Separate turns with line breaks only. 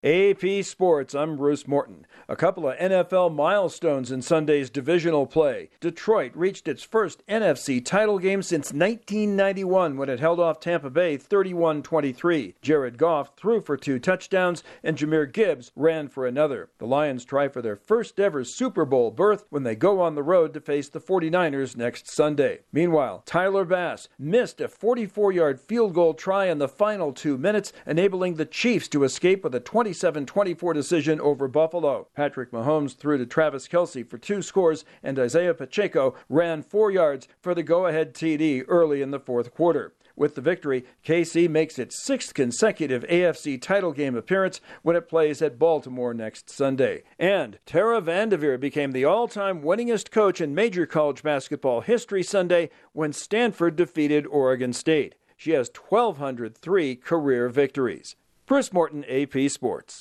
AP Sports, I'm Bruce Morton. A couple of NFL milestones in Sunday's divisional play. Detroit reached its first NFC title game since 1991 when it held off Tampa Bay 31-23. Jared Goff threw for 2 touchdowns and Jahmyr Gibbs ran for another. The Lions try for their first ever Super Bowl berth when they go on the road to face the 49ers next Sunday. Meanwhile, Tyler Bass missed a 44-yard field goal try in the final 2 minutes, enabling the Chiefs to escape with a 27-24 decision over Buffalo. Patrick Mahomes threw to Travis Kelce for 2 scores, and Isaiah Pacheco ran 4 yards for the go-ahead TD early in the fourth quarter. With the victory, KC makes its 6th consecutive AFC title game appearance when it plays at Baltimore next Sunday. And Tara Vanderveer became the all-time winningest coach in major college basketball history Sunday when Stanford defeated Oregon State. She has 1,203 career victories. Bruce Morton, AP Sports.